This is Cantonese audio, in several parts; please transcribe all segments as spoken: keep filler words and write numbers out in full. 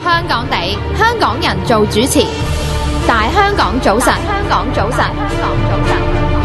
香港地，香港人做主持。大香港早晨，香港早晨，香港早晨。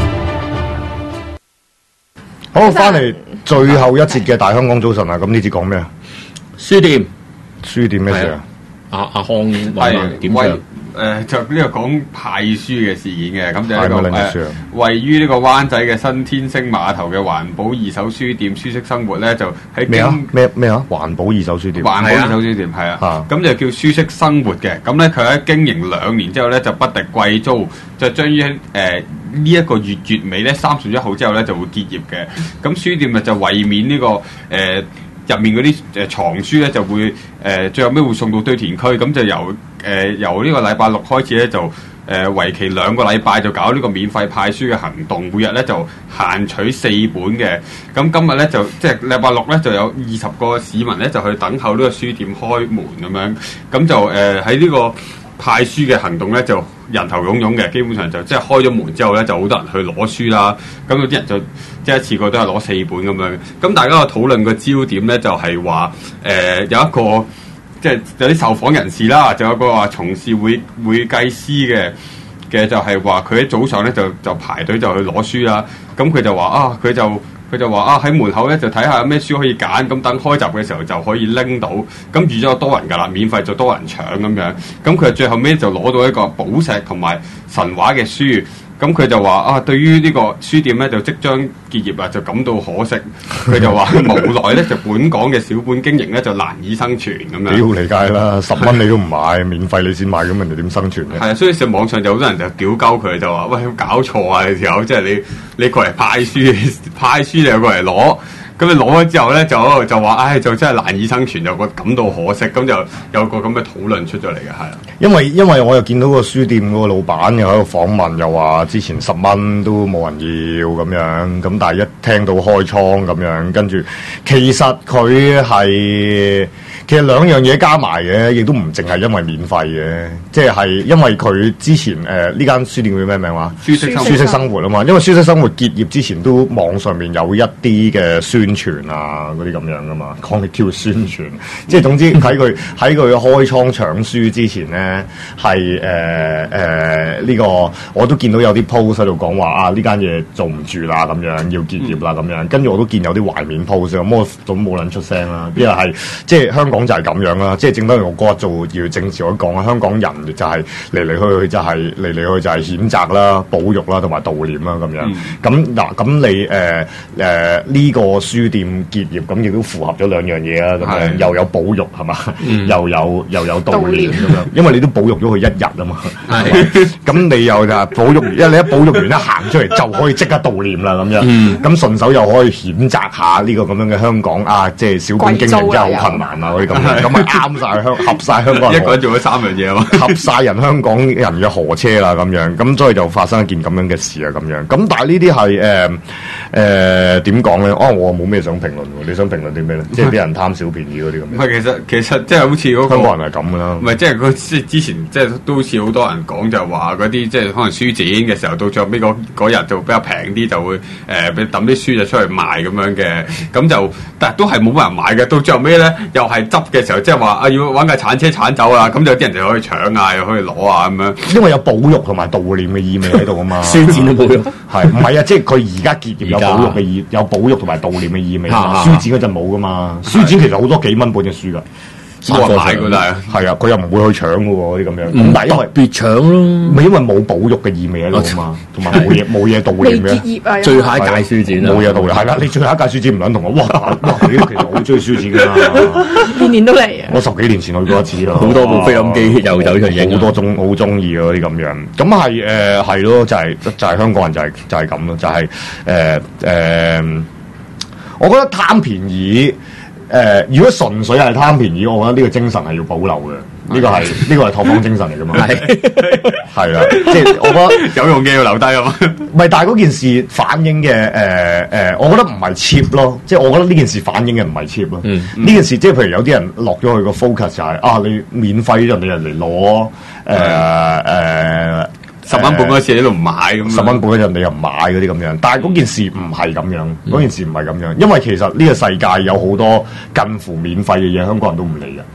好，翻嚟最後一節嘅大香港早晨啊！咁呢節講咩啊？ 書店， 書店咩事啊？ 阿阿康係點樣？ 誒、呃、就呢個講派書嘅事件嘅，咁就呢、這個誒、呃、位於呢個灣仔嘅新天星碼頭嘅環保二手書店舒適生活咧，就喺咩啊咩咩啊環保二手書店， 環保二手書店係啊，咁就叫舒適生活嘅。咁咧佢喺經營兩年之後咧，就不敵貴租，就將於誒呢一個月月尾咧三十一號之後咧就會結業嘅。咁書店咪就為免呢、這個誒。呃入面嗰啲誒藏書咧就會誒、呃、最後尾會送到堆填區，咁就由誒、呃、由呢個禮拜六開始咧就誒為期兩個禮拜就搞呢個免費派書嘅行動，每日咧就限取四本嘅。咁今日咧就即係禮拜六咧就有二十個市民咧就去等候呢個書店開門咁樣，咁就誒喺呢個派書嘅行動咧就人頭湧湧嘅，基本上就即係開咗門之後咧就好多人去攞書啦。咁有啲人就即係一次過都係攞四本咁樣。咁大家嘅討論個焦點咧就係話誒有一個即係有啲受訪人士啦，就有一個話從事會會計師嘅嘅就係話佢喺早上咧就就排隊就去攞書啦。咁佢就話啊佢就。佢就話啊喺門口咧就睇下有咩書可以揀，咁等開閘嘅時候就可以拎到，咁預咗多人㗎啦，免費就多人搶咁樣，咁佢最後尾就攞到一個寶石同埋神話嘅書，咁佢就話啊對於呢個書店咧就即將結業啦，就感到可惜，佢就話無奈咧就本港嘅小本經營咧就難以生存咁樣。 幾好理解啦，十蚊你都唔買，免費你先買，咁人哋點生存咧？ 係啊，所以上網上就好多人就屌鳩佢，就話喂搞錯啊！你條友即係你你過嚟派書派書。就過嚟攞，咁你攞咗之後咧，就就話，唉，就真係難以生存，就覺感到可惜，咁就有個咁嘅討論出咗嚟嘅，係啦。 因為因為我又見到個書店嗰個老闆又喺度訪問，又話之前十蚊都冇人要咁樣，咁但係一聽到開倉咁樣，跟住其實佢係其實兩樣嘢加埋嘅，亦都唔淨係因為免費嘅，即係係因為佢之前誒呢、呃、間書店叫咩名話？舒適舒適生活啊嘛，因為舒適生活結業之前都網上面有一啲嘅宣傳啊嗰啲咁樣噶嘛，講你叫宣傳，即係總之喺佢喺佢開倉搶書之前咧，係誒誒呢個我都見到有啲 post 喺度講話啊呢間嘢做唔住啦咁樣，要結業啦咁樣，跟住我都見有啲懷緬 post，咁我都冇撚出聲啦，因為係即係香港就係咁樣啦，即係正當我嗰日做要政治我講啊，香港人就係嚟嚟去去就係嚟嚟去去就係譴責啦、保育啦同埋悼念啦咁樣。咁嗱咁你誒誒呢個書店結業咁亦都符合咗兩樣嘢啦，咁樣又有保育係嘛，又有又有悼念咁樣，因為你都保育咗佢一日啊嘛，咁你又就保育，因為你一保育完一行出嚟就可以即刻悼念啦咁樣，咁順手又可以譴責下呢個咁樣嘅香港啊，即係小本經營真係好困難啊嗰啲咁樣，咁咪啱晒香合晒香港人， 一個人做咗三樣嘢啊嘛， 合晒人香港人嘅河車啦咁樣，咁所以就發生一件咁樣嘅事啊咁樣，咁但係呢啲係誒誒點講咧？哦，我冇咩想評論喎，你想評論啲咩咧？即係啲人貪小便宜嗰啲咁。 唔係，其實其實即係好似嗰個香港人係咁噶啦。 唔係，即係佢即係之前即係都好似好多人講，就話嗰啲即係可能書展嘅時候，到最後尾嗰嗰日就比較平啲，就會誒俾抌啲書就出去賣咁樣嘅。咁就但係都係冇乜人買嘅。到最後尾咧，又係執嘅時候，即係話啊要揾架鏟車鏟走啊，咁有啲人就可以搶啊，又可以攞啊咁樣。 因為有保育同埋悼念嘅意味喺度啊嘛。 書展都保育係唔係啊？即係佢而家結業有保育嘅意，有保育同埋悼念嘅意味。書展嗰陣冇噶嘛，書展其實好多幾蚊本嘅書㗎。 冇人買㗎啦， 係啊，佢又唔會去搶㗎喎，啲咁樣。咁但係因為別搶咯， 咪因為冇保育嘅意味喺度啊嘛，同埋冇嘢冇嘢悼念嘅。 最後一屆書展冇嘢悼念，係啦，你最後一屆書展唔撚同我，哇哇！你其實好中意書展㗎嘛， 年年都嚟啊！ 我十幾年前去過一次啦， 好多部菲林機又走出影， 好多中好中意嗰啲咁樣。咁係誒係咯，就係就係香港人就係就係咁咯，就係誒誒，我覺得貪便宜。誒、呃，如果純粹係貪便宜，我覺得呢個精神係要保留嘅。呢、這個係呢、這個係拓荒精神嚟㗎嘛。係係啦，即係我覺得有用嘅要留低啊嘛。 唔係，但係嗰件事反映嘅誒誒，我覺得唔係 cheap 咯。即係我覺得呢件事反映嘅唔係 cheap 咯。呢、嗯、件事即係譬如有啲人落咗去個 focus 就係、是、啊，你免費人哋人嚟攞誒誒。 十蚊本嗰次你都唔買咁， 十蚊本嗰陣你又唔買嗰啲咁樣，但係嗰件事唔係咁樣，嗰、嗯、件事唔係咁樣，因為其實呢個世界有好多近乎免費嘅嘢，香港人都唔理嘅。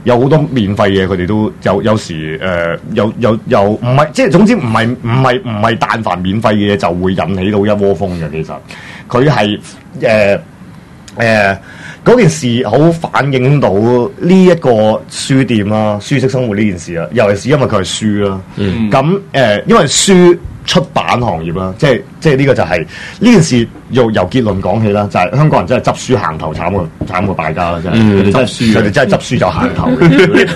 有好多免費嘢，佢哋都有有時誒、呃、有有有唔係即係總之唔係唔係唔係但凡免費嘅嘢就會引起到一窩蜂嘅。其實佢係誒誒嗰件事好反映到呢一個書店啦、舒適生活呢件事啊，尤其是因為佢係書啦。咁誒、嗯呃，因為書出版行業啦，即係即係呢個就係、是、呢件事由由結論講起啦，就係、是、香港人真係執書行頭慘過慘過敗家啦，真係佢哋執書，佢哋真係執書就行頭嘅，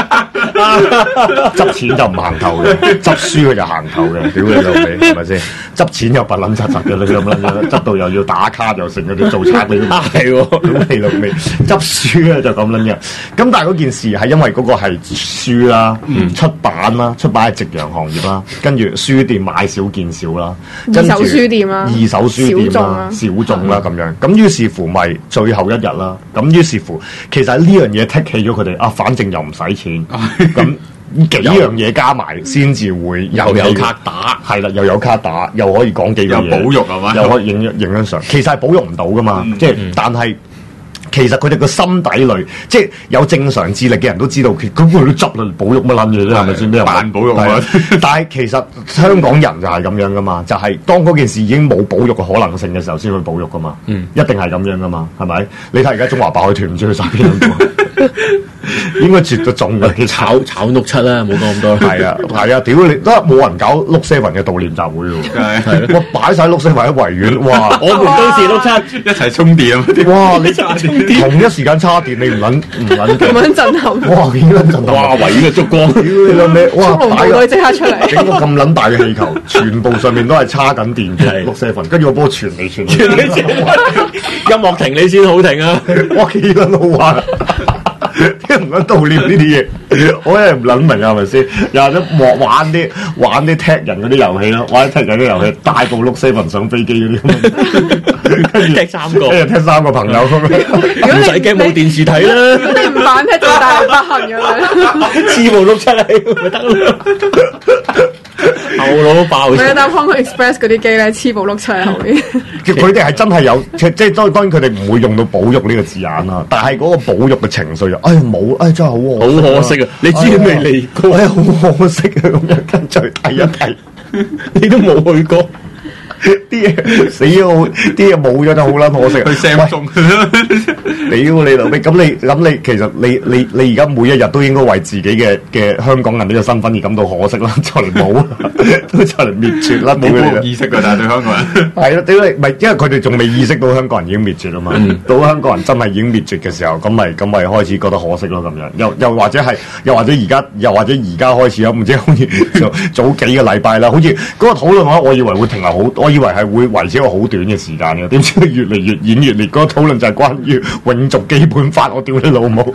執錢就唔行頭嘅，執書佢就行頭嘅，屌你老味係咪先？執錢又笨撚柒柒嘅，你咁撚樣，執到又要打卡又成嗰啲做賊你，係喎，屌你老味，執書咧就咁撚樣。咁但係嗰件事係因為嗰個係書啦、嗯、出版啦，出版係夕陽行業啦，跟住書店買少見少啦， 二手書店啦， 二手書店啦，小眾啦咁樣。咁於是乎咪最後一日啦。咁於是乎，其實呢樣嘢剔起咗佢哋啊，反正又唔使錢，咁幾樣嘢加埋先至會又有卡打， 係啦，又有卡打，又可以講幾樣嘢， 又保育係嘛， 又可以影影張相。其實係保育唔到噶嘛，即係、嗯、但係。其實佢哋個心底裏，即係有正常智力嘅人都知道，佢佢都執啦，保育乜撚嘢啫，係咪先？咩扮保育啊？ 但係其實香港人就係咁樣噶嘛，就係、是、當嗰件事已經冇保育嘅可能性嘅時候，先去保育噶嘛。嗯，一定係咁樣噶嘛，係咪？你睇而家中華白海豚唔知去晒邊度？應該絕對中嘅， 炒炒六七啦，冇講咁多。 係啊，係啊，屌你都冇人搞六 seven 嘅悼念集會喎。係咯，我擺晒六 seven 喺維園，哇！ 我們都是六七一齊充電啊！ 哇！你同一時間叉電，你唔撚唔撚咁樣震撼。 哇！幾撚震撼！ 哇！維園嘅燭光， 屌你老味！哇！ 衝龍部隊即刻出嚟， 整個咁撚大嘅氣球，全部上面都係叉緊電嘅六 seven，跟住我幫佢傳嚟傳去， 音樂停你先好停啊！ 哇！幾撚好玩！啲唔撚悼念呢啲嘢，我真係唔撚明啊，係咪先？又或者玩玩啲玩啲踢人嗰啲遊戲咯，玩啲踢人啲遊戲，帶部碌 seven 上飛機嗰啲，跟住踢三個， 跟住踢三個朋友咁樣， 唔使驚冇電視睇啦。 你唔玩踢最大不幸咁樣， 黐部碌出嚟咪得咯。後腦爆！ 你搭 Hong Kong Express 嗰啲機咧，黐部碌出喺後邊。 佢哋係真係有，即係當當然佢哋唔會用到保育呢個字眼啦，但係嗰個保育嘅情緒就，哎呀冇，哎真係好可惜， 好可惜啊！你知你未嚟過， 哎呀好可惜啊！咁樣跟住睇一睇， 你都冇去過。 啲嘢死咗，啲嘢冇咗就好撚可惜。 去 Samsung， 屌你老味！咁你咁你其實你你你而家每一日都應該為自己嘅嘅香港人呢個身份而感到可惜啦，就嚟冇，都就嚟滅絕啦，冇冇意識㗎，但係對香港人係咯，屌你咪因為佢哋仲未意識到香港人已經滅絕啊嘛，嗯、到香港人真係已經滅絕嘅時候，咁咪咁咪開始覺得可惜咯咁樣，又又或者係又或者而家又或者而家開始啊，唔知好似早幾個禮拜啦，好似嗰個討論話，我以為會停留好。我以為係會維持一個好短嘅時間嘅，點知越嚟越演越烈。嗰、那個討論就係關於永續基本法，我屌你老母！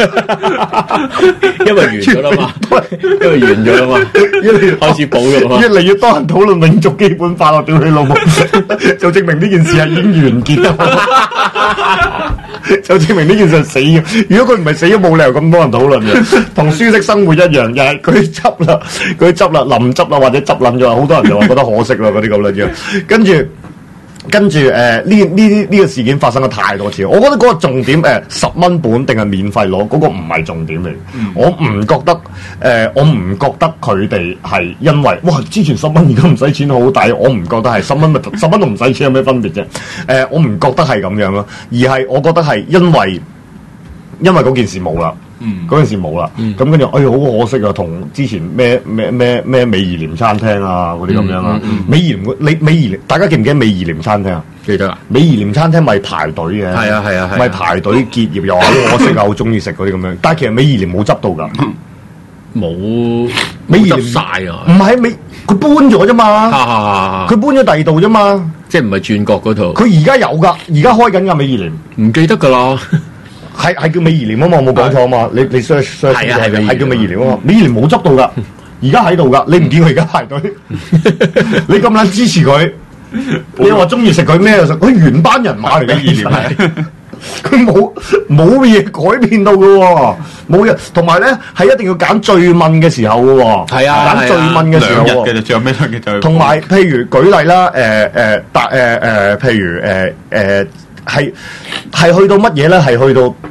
因為完咗啦嘛，因為完咗啦嘛， 越嚟越開始保育啦嘛， 越嚟越多人討論永續基本法，我屌你老母！就證明呢件事係已經完結啦，就證明呢件事係死嘅。如果佢唔係死咗，冇理由咁多人討論嘅。同舒適生活一樣，又係佢執啦，佢執啦，臨執啦，或者執冧咗，好多人就話覺得可惜啦，嗰啲咁樣樣。跟住，跟住誒呢呢啲呢個事件發生咗太多次，我覺得嗰個重點誒十蚊本定係免費攞嗰個唔係重點嚟。嗯、我唔覺得誒、呃，我唔覺得佢哋係因為哇之前十蚊而家唔使錢好抵，我唔覺得係十蚊咪十蚊都唔使錢有咩分別啫？誒、呃，我唔覺得係咁樣咯，而係我覺得係因為因為嗰件事冇啦。嗯，嗰陣時冇啦，咁跟住，哎呀，好可惜啊！同之前咩咩咩咩美怡廉餐廳啊嗰啲咁樣啊，美怡廉你美怡廉，大家記唔記得美怡廉餐廳啊？ 記得啊！ 美怡廉餐廳咪排隊嘅， 係啊係啊係， 咪排隊結業又話好可惜啊，好中意食嗰啲咁樣，但係其實美怡廉冇執到㗎， 冇美怡廉執曬啊！ 唔係美，佢搬咗啫嘛，佢搬咗第二度啫嘛， 即係唔係轉角嗰度？ 佢而家有㗎，而家開緊㗎美怡廉， 唔記得㗎啦。 係係叫美怡廉啊嘛，我冇講錯啊嘛，你你 search search 係係係叫美怡廉啊嘛，美怡廉冇執到噶，而家喺度噶，你唔見佢而家排隊，你咁撚支持佢，你話中意食佢咩就食，佢原班人馬嚟嘅美怡廉係，佢冇冇嘢改變到噶喎，冇嘢，同埋咧係一定要揀最問嘅時候噶喎， 係啊， 揀最問嘅時候兩日嘅就仲有咩嘅就， 同埋譬如舉例啦，誒誒搭誒誒譬如誒誒。係係去到乜嘢咧？係去到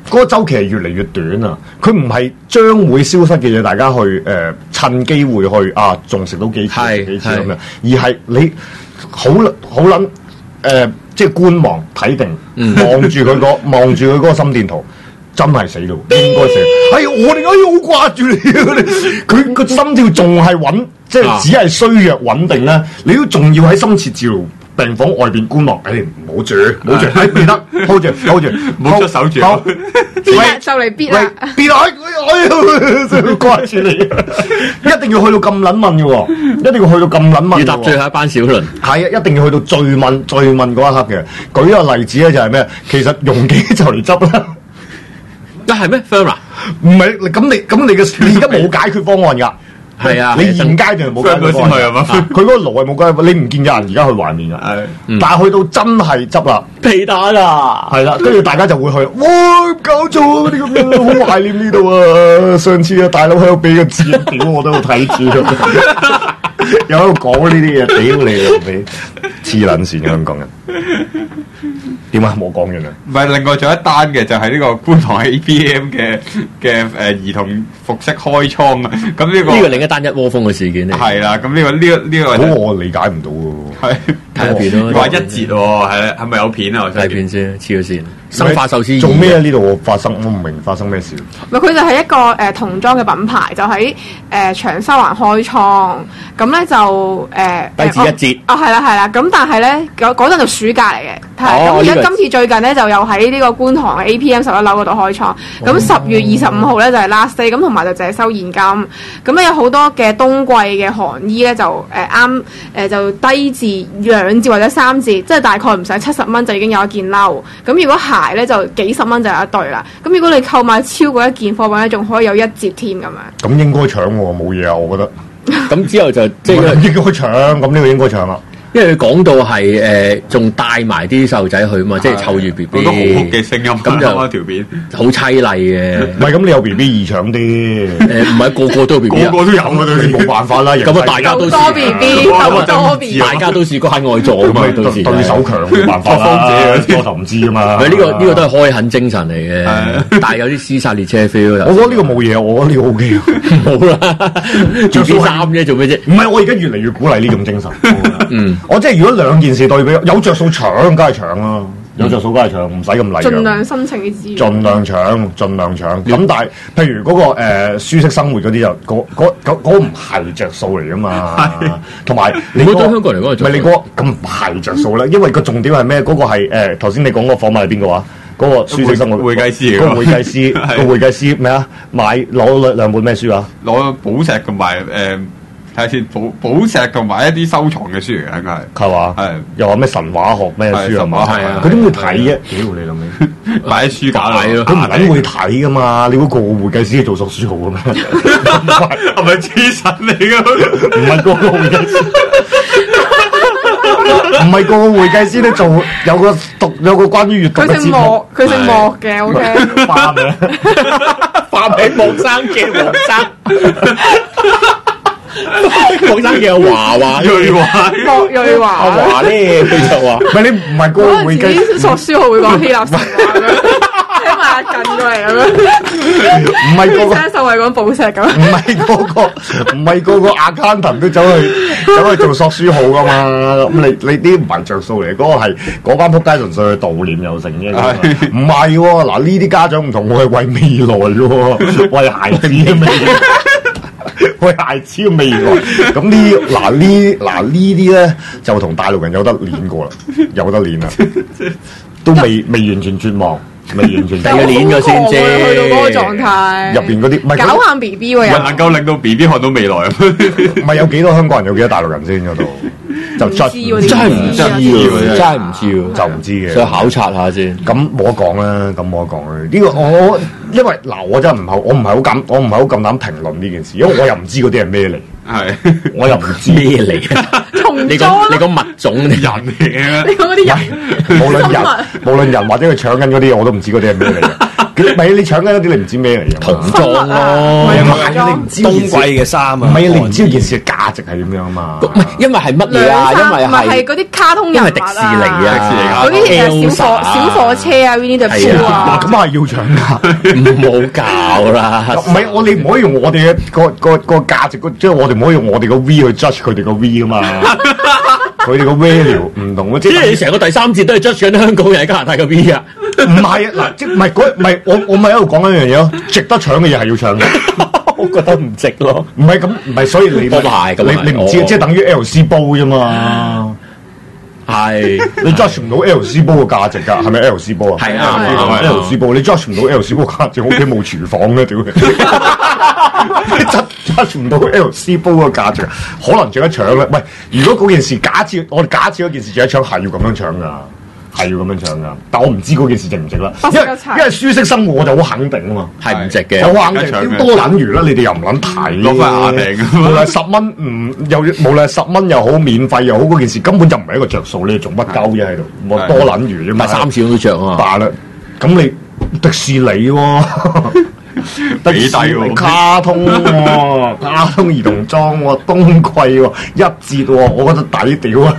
嗰個週期係越嚟越短啊！佢唔係將會消失嘅嘢，大家去誒、呃、趁機會去啊，仲食到幾次係幾次咁樣，而係你好好撚誒，即係觀望睇定，望住佢個望住佢嗰個心電圖。真係死咯，應該死。哎呀，我哋哎呀好掛住你啊！佢個心跳仲係穩，即係只係衰弱穩定咧。你都仲要喺深切治療病房外邊觀望。誒，唔好住，唔好住，哎，唔得 ，hold 住 hold 住， 唔好出手住。 必啦，就嚟必啦， 必啦！哎呀，掛住你，一定要去到咁撚問嘅喎，一定要去到咁撚問。 要搭最後一班小輪。 係啊，一定要去到最問最問嗰一刻嘅。舉個例子咧，就係咩？其實容記就嚟執啦。 啊係咩 ？Firma 唔係咁你咁你嘅你而家冇解決方案㗎。 係啊， 你現階段冇解決方案。佢嗰個爐係冇解決，你唔見有人而家去懷念㗎。係，但係去到真係執啦， 皮蛋啊， 係啦，跟住大家就會去，哇搞錯啊！啲咁樣好懷念呢度啊！上次啊大佬喺度俾個字屌我都喺度睇住，又喺度講呢啲嘢，屌你啊！俾黐撚線嘅香港人。點啊？冇講完啊！ 唔係，另外仲有一單嘅就係呢個觀塘 A P M 嘅嘅誒兒童服飾開倉啊！咁呢個呢個另一單一窩蜂嘅事件嚟。 係啦，咁呢個呢個呢個嗰個我理解唔到喎。 係睇下片咯， 話一節喎，係係咪有片啊？我睇片先，黐咗線。生化壽司做咩啊？呢度發生我唔明發生咩事。 咪佢就係一個誒、呃、童裝嘅品牌，就喺誒、呃、長沙灣開倉，咁咧就誒、呃、 低至一折。 啊係啦係啦，咁但係咧嗰嗰陣就暑假嚟嘅，係咁而家今次最近咧就又喺呢個觀塘嘅 A P M 十一樓嗰度開倉，咁十月二十五號咧就係 last day，咁同埋就淨係收現金，咁咧有好多嘅冬季嘅寒衣咧就誒啱誒就低至兩折或者三折，即係大概唔使七十蚊就已經有一件褸，咁如果鞋咧就幾十蚊就有一對啦，咁如果你購買超過一件貨品咧，仲可以有一折添咁樣。 咁應該搶喎，冇嘢啊，我覺得。 咁之後就即係應該搶，咁呢個應該搶啦。 因為佢講到係誒，仲帶埋啲細路仔去啊嘛，即係湊住 B B。 好多好哭嘅聲音， 咁就一條片， 好凄厲嘅。 唔係咁，你有 B B 易搶啲。 誒，唔係個個都有 B B， 個個都有啊， 你冇辦法啦。 咁啊，大家都多 B B，咁多 B B， 大家都試過喺外做啊嘛，到時對手強冇辦法啦。多頭唔知啊嘛。 唔係呢個呢個都係開墾精神嚟嘅，但係有啲廝殺列車 feel。 我覺得呢個冇嘢，我覺得呢個 O K。 冇啦，着件衫啫，做咩啫？ 唔係，我而家越嚟越鼓勵呢種精神。 嗯， 我即係如果兩件事對比，有着數搶，梗係搶啦。有着數梗係搶，唔使咁禮讓。 盡量申請啲資源。 盡量搶，盡量搶。咁但係，譬如嗰個誒舒適生活嗰啲就嗰嗰嗰嗰唔係着數嚟噶嘛。同埋你對香港嚟講係， 唔係你嗰咁唔係着數咧，因為個重點係咩？嗰個係誒頭先你講個訪問係邊個話？嗰個舒適生活會計師嚟嗰個會計師個會計師咩啊？買攞兩兩本咩書啊？ 攞寶石同埋誒。睇下先，寶寶石同埋一啲收藏嘅書嚟嘅，應該係。 係嘛？係。又話咩神話學咩書係嘛？係啊。佢點會睇啫？屌你老味！ 買啲書架咯。 佢唔撚會睇噶嘛？你嗰個會計師做索書號嘅咩？ 係咪黐神嚟㗎？ 唔係個個會計師。唔係個個會計師都做有個讀有個關於閱讀嘅節目。 佢姓莫，佢姓莫嘅，O K。 花名， 花名莫生嘅黃生。黃生叫華華瑞華， 莫瑞華。 阿華咧，佢就話： 唔係你唔係個會計師索書號會講希臘神話咁樣，聽埋阿近過嚟咁樣。 唔係個個生手係講寶石咁。 唔係個個，唔係個個 accountant 都走去走去做索書號噶嘛？咁你你啲唔係着數嚟，嗰個係嗰班仆街純粹去悼念又成嘅。唔係喎，嗱呢啲家長唔同，我係為未來喎，為孩子嘅未來。喂，孩子嘅未來，咁呢嗱呢嗱呢啲咧就同大陸人有得練過啦，有得練啦，都未未完全絕望，未完全。 要練咗先啫， 去到嗰個狀態。 入邊嗰啲唔係搞下 B B 喎，又能夠令到 B B 看到未來。 唔係有幾多香港人，有幾多大陸人先嗰度？就真真係唔知喎，真係唔知喎， 就唔知嘅。 所以考察下先。 咁冇得講啦，咁冇得講啦。呢個我因為嗱，我真係唔係我唔係好敢，我唔係好咁膽評論呢件事，因為我又唔知嗰啲係咩嚟， 係我又唔知咩嚟啊？ 同你講你講物種人嚟嘅。 你講嗰啲人， 無論人無論人或者佢搶緊嗰啲，我都唔知嗰啲係咩嚟嘅。唔係你搶緊嗰啲，你唔知咩嚟嘅。 童裝咯， 唔係唔係你唔知冬季嘅衫啊， 唔係你唔知件事嘅價值係點樣啊嘛？ 唔係因為係乜嘢啊？因為唔係係係嗰啲卡通人物因為迪士尼啊， 迪士尼啊嗰啲誒小 Elsa 火小火車啊，Winnie the Pooh 哇！ 啊咁，係要搶㗎。 唔好搞啦， 唔係我哋唔可以用我哋嘅個個個價值，即係我哋唔可以用我哋個 V 去 judge 佢哋個 V 噶嘛。佢哋個 value 唔同嘅，即係即係你成個第三節都係 judge 緊香港人喺加拿大嘅 V 啊！ 唔係啊嗱，即係唔係嗰唔係我我咪喺度講緊一樣嘢咯，值得搶嘅嘢係要搶嘅。 我覺得唔值咯。 唔係咁，唔係所以你咁係咁係你你唔知， 哦即係等於 L C 煲啫嘛。 係你 judge 唔到 L C 煲嘅價值㗎，係咪 L C 煲啊？ 係啊係啊 L C 煲你 judge 唔到 L C 煲價值，我屋企冇廚房嘅屌你，judge 唔到 L C 煲嘅價值，可能值得搶咧。喂，如果嗰件事假設我哋假設嗰件事值得搶，係要咁樣搶㗎。係要咁樣搶噶，但我唔知嗰件事值唔值啦。因為因為舒適生活我就好肯定啊嘛， 係唔值嘅， 有肯定多撚餘啦，你哋又唔撚睇， 攞翻牙平， 無論十蚊唔又無論十蚊又好，免費又好，嗰件事根本就唔係一個着數，你做乜鳩啫喺度？我多撚餘啫嘛， 買三次都着啊嘛。 罷啦，咁你迪士尼喎，迪士尼卡通喎，卡通兒童裝喎，冬季喎，一折喎，我覺得抵屌啊！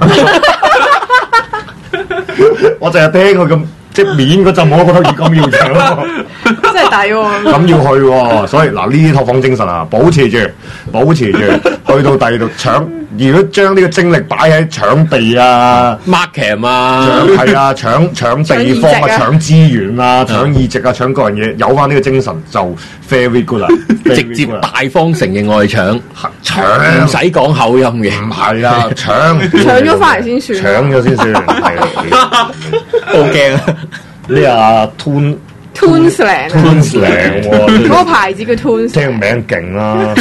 我淨係聽佢咁即係面嗰陣，我都覺得咁要搶咯， 真係抵喎！ 咁要去喎，所以嗱呢啲拓荒精神啊，保持住，保持住，去到第二度搶。如果將呢個精力擺喺搶地啊、 mark cam 啊， 係啊，搶搶地方啊、搶資源啊、搶議席啊、搶各樣嘢，有翻呢個精神就 very good 啦， 直接大方承認我係搶， 搶唔使講口音嘅， 唔係啊，搶搶咗翻嚟先算， 搶咗先算，係好驚啊！ 呢啊 Tune Toonsland 啊 Toonsland 喎， 嗰個牌子叫 Toons， 聽名勁啦。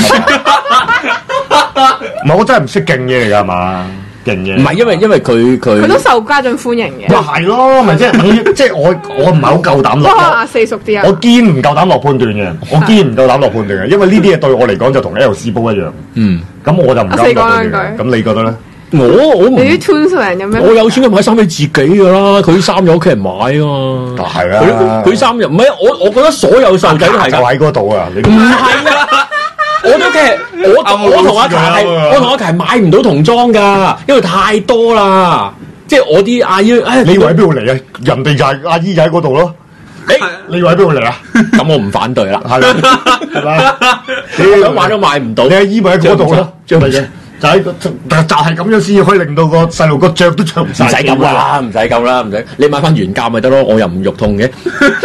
唔係我真係唔識勁嘢嚟㗎係嘛？勁嘢唔係因為因為佢佢佢都受家長歡迎嘅。 咪係咯，咪即係等於即係我我唔係好夠膽落不過阿四熟啲啊， 我堅唔夠膽落判斷嘅，我堅唔夠膽落判斷嘅，因為呢啲嘢對我嚟講就同 L C 煲一樣。 嗯， 咁我就唔敢落判斷阿四講兩句嘅。咁你覺得咧？ 我我唔你啲 Toonsland 有咩？ 我有錢就買衫俾自己㗎啦，佢啲衫有屋企人買啊嘛。 係啊佢佢衫又唔係我我覺得所有細路仔都係㗎。 就喺嗰度啊！你唔係啊！我都嘅，我我同阿琪係，我同阿琪係買唔到童裝㗎，因為太多啦。即係我啲阿姨，誒， 你以為喺邊度嚟啊？人哋就係阿姨就喺嗰度咯。 誒， 你以為喺邊度嚟啊？ 咁我唔反對啦。 係啦，係嘛？ 你想買都買唔到， 你阿姨咪喺嗰度咯， 着唔着咪嘅就喺個就就係咁樣先可以令到個細路個着都着唔晒。 唔使咁啦，唔使咁啦，唔使。你買翻原價咪得咯，我又唔肉痛嘅。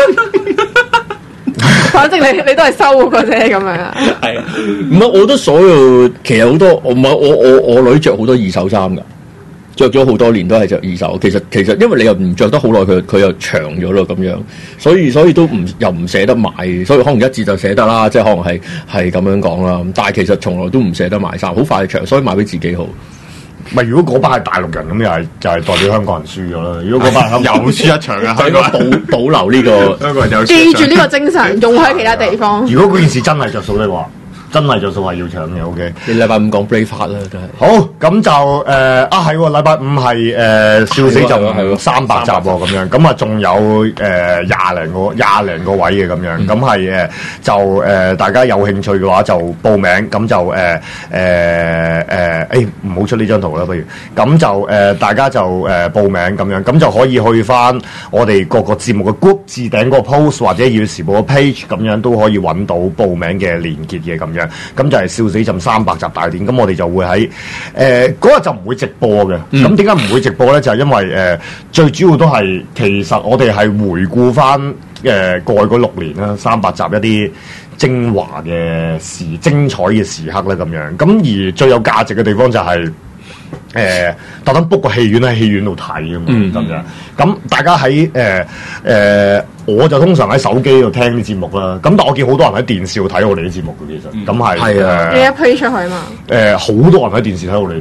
反正你你都係收嗰個啫，咁樣啊。 係啊，唔係我覺得所有其實好多，我唔係我我我女着好多二手衫㗎，着咗好多年都係着二手。其實其實因為你又唔着得好耐，佢佢又長咗咯咁樣，所以所以都唔又唔捨得買，所以可能一折就捨得啦，即係可能係係咁樣講啦。但係其實從來都唔捨得買衫，好快就長，所以買俾自己好。 唔係，如果嗰班係大陸人咁，又係就係代表香港人輸咗啦。如果嗰班係香港又輸一場啊！ 就應該保保留呢個。 香港人有記住呢個精神，用喺其他地方。 如果嗰件事真係着數的話，真係着數係要搶嘅。O K。 你禮拜五講 Braveheart 啦，都係。 好，咁就誒、呃、啊係喎，禮拜五係誒、呃、笑死就三百集喎咁樣，咁啊仲有誒廿零個廿零個位嘅咁樣，咁係誒就誒、呃、大家有興趣嘅話就報名，咁就誒誒誒誒唔好出呢張圖啦，不如咁就誒、呃、大家就誒、呃、報名咁樣，咁就可以去翻我哋各個節目嘅 group 置頂個 post 或者要時報嘅 page 咁樣都可以揾到報名嘅連結嘅咁樣。咁就係笑死朕三百集大典，咁我哋就會喺誒嗰日就唔會直播嘅。咁點解唔會直播咧？就係、是、因為誒、呃、最主要都係其實我哋係回顧翻誒過去嗰六年啦，三百集一啲精華嘅時精彩嘅時刻咧咁樣。咁而最有價值嘅地方就係、是。誒、呃，特登 book 個戲院喺戲院度睇咁嘛，咁樣、嗯。咁大家喺誒誒，我就通常喺手機度聽啲節目啦。咁但我見好多人喺電視度睇我哋啲節目嘅，其實咁係係啊， 你一 play 出去嘛？ 誒，好、呃、多人喺電視睇我哋啲節目嘅。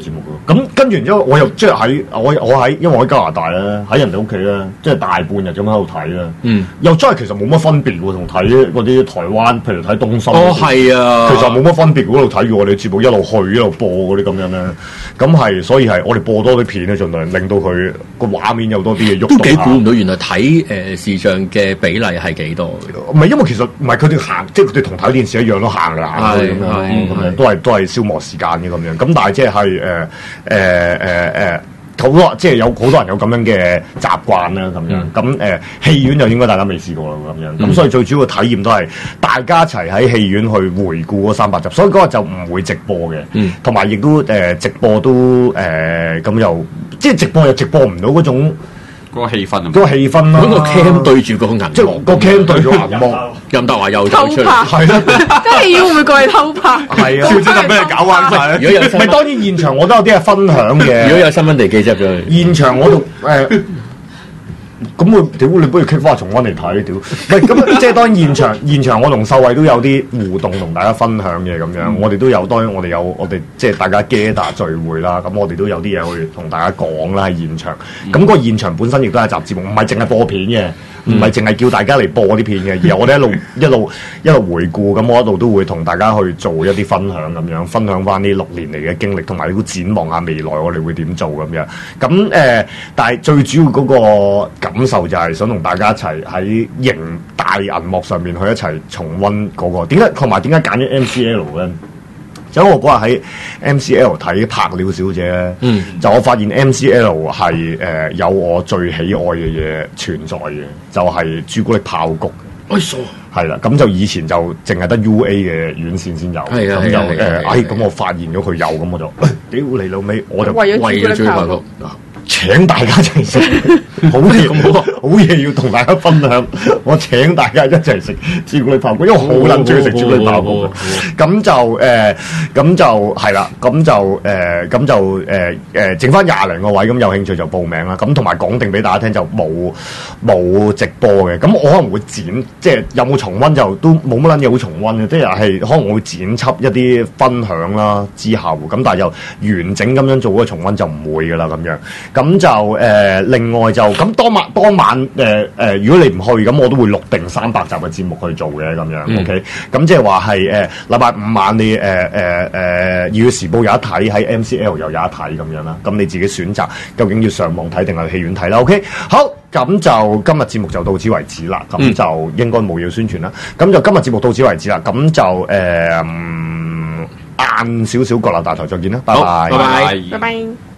咁跟住然之後，我又即係喺我我喺，因為我喺加拿大咧，喺人哋屋企咧，即係大半日咁喺度睇咧。嗯，又真係其實冇乜分別喎，同睇嗰啲台灣，譬如睇東森。 哦，係啊， 其實冇乜分別，嗰度睇住我哋節目一路去一路播嗰啲咁樣咧。咁係，所以係我哋播多啲片咧，盡量令到佢個畫面有多啲嘢喐。都幾估唔到，原來睇誒視像嘅比例係幾多？ 唔係因為其實唔係佢哋行，即係佢哋同睇電視一樣都行嚟行去咁樣，咁樣都係都係消磨時間嘅咁樣。咁但係即係誒誒誒誒好多即係有好多人有咁樣嘅習慣啦咁樣。咁誒戲院就應該大家未試過啦咁樣。咁所以最主要嘅體驗都係大家一齊喺戲院去回顧嗰三百集，所以嗰個就唔會直播嘅。同埋亦都誒直播都誒咁又即係直播又直播唔到嗰種。 嗰個氣氛啊， 嗰個氣氛啦， 嗰個 cam 對住個銀幕， 即係個 cam 對住銀幕， 任達華又走出嚟， 係啦，即係戲院會唔會過去偷拍？ 係啊， 超知就俾你搞彎晒。 如果有唔係當然現場我都有啲係分享嘅。 如果有新聞地記者咗去， 現場我度誒。咁我屌你不如 keep 翻重溫嚟睇屌，唔係咁即係當然現場現場我同秀慧都有啲互動同大家分享嘅咁樣，嗯、我哋都有當然我哋有我哋即係大家 gather 聚會啦，咁我哋都有啲嘢去同大家講啦喺現場，咁、嗯、個現場本身亦都係集節目，唔係淨係播片嘅。唔係淨係叫大家嚟播啲片嘅，而係我哋一路一路一路回顧，咁我一路都會同大家去做一啲分享咁樣，分享翻呢六年嚟嘅經歷，同埋都展望下未來我哋會點做咁樣。咁誒、呃，但係最主要嗰個感受就係想同大家一齊喺熒大銀幕上面去一齊重溫嗰、那個點解，同埋點解揀咗 M C L 咧？就我嗰日喺 M C L 睇柏鳥小姐咧，嗯、就我發現 M C L 係誒、呃、有我最喜愛嘅嘢存在嘅，就係、是、朱古力爆谷。哎傻！係啦，咁就以前就淨係得 U A 嘅院線先有，咁就誒，哎咁我發現咗佢有，咁我就屌你老味，我就為咗朱古力爆谷。 請大家一齊食，好嘢咁好，好嘢要同大家分享。我請大家一齊食朱古力爆谷，因為我好撚中意食朱古力爆谷嘅。咁就誒，咁就係啦，咁就誒，咁就誒誒，剩翻廿零個位，咁有興趣就報名啦。咁同埋講定俾大家聽，就冇冇直播嘅。咁我可能會剪，即係有冇重溫就都冇乜撚嘢好重溫嘅，即係係可能我會剪輯一啲分享啦之後，咁但係又完整咁樣做嗰個重溫就唔會噶啦咁樣。咁就誒、呃，另外就咁當晚當晚誒誒、呃，如果你唔去，咁我都會錄定三百集嘅節目去做嘅咁樣、嗯、，OK。咁即係話係誒禮拜五晚你誒誒誒《二月時報》有得睇，喺 M C L 又有得睇咁樣啦。咁你自己選擇究竟要上網睇定係戲院睇啦。OK， 好，咁就今日節目就到此為止啦。咁、嗯、就應該冇嘢宣傳啦。咁就今日節目到此為止啦。咁就誒晏少少，國立大台再見啦。拜拜， 拜拜， 拜拜。